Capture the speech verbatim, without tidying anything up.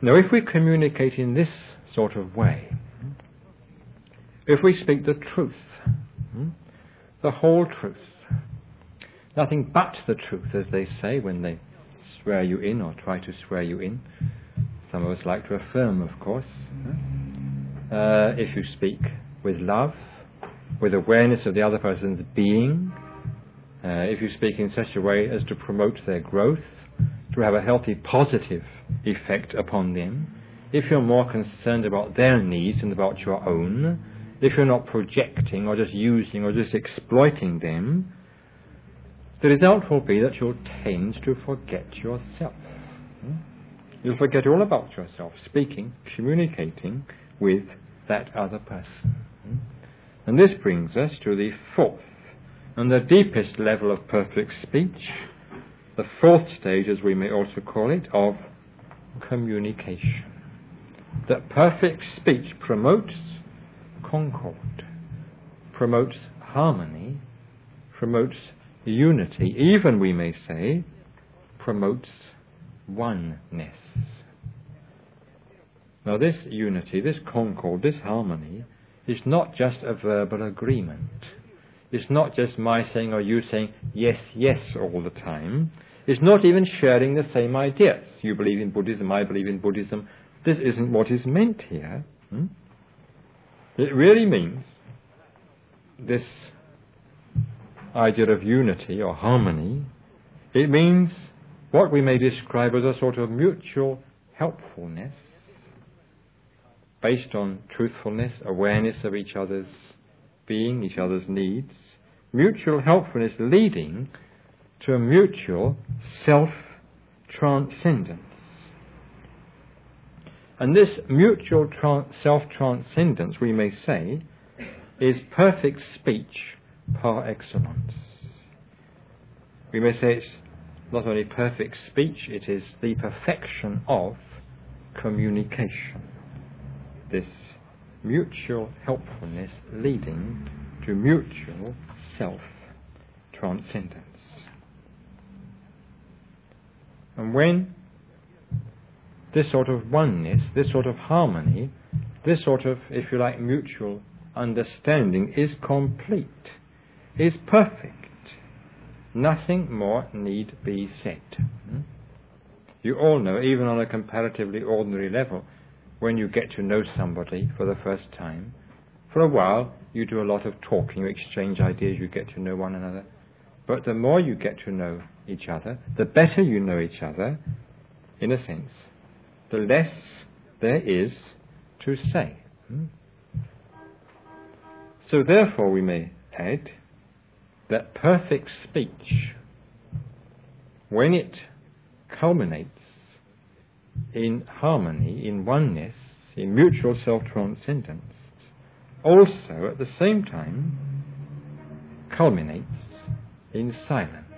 Now, if we communicate in this sort of way, if we speak the truth, the whole truth, nothing but the truth, as they say when they swear you in or try to swear you in. Some of us like to affirm, of course. Uh, if you speak with love, with awareness of the other person's being, uh, if you speak in such a way as to promote their growth, to have a healthy positive effect upon them, if you're more concerned about their needs than about your own, if you're not projecting or just using or just exploiting them, the result will be that you'll tend to forget yourself. You'll forget all about yourself, speaking, communicating with that other person. And this brings us to the fourth and the deepest level of perfect speech, the fourth stage, as we may also call it, of communication. That perfect speech promotes concord, promotes harmony, promotes unity, even, we may say, promotes oneness. Now, this unity, this concord, this harmony is not just a verbal agreement. It's not just my saying or you saying yes, yes all the time. It's not even sharing the same ideas. You believe in Buddhism, I believe in Buddhism. This isn't what is meant here. Hmm? It really means this idea of unity or harmony. It means what we may describe as a sort of mutual helpfulness based on truthfulness, awareness of each other's being, each other's needs, mutual helpfulness leading to a mutual self-transcendence. And this mutual tra- self-transcendence, we may say, is perfect speech par excellence. We may say it's not only perfect speech, it is the perfection of communication. This mutual helpfulness leading to mutual self-transcendence. And when this sort of oneness, this sort of harmony, this sort of, if you like, mutual understanding is complete, is perfect, nothing more need be said. You all know, even on a comparatively ordinary level, when you get to know somebody for the first time, for a while you do a lot of talking, you exchange ideas, you get to know one another. But the more you get to know each other, the better you know each other, in a sense, the less there is to say. So therefore we may add that perfect speech, when it culminates in harmony, in oneness, in mutual self-transcendence, also at the same time culminates in silence.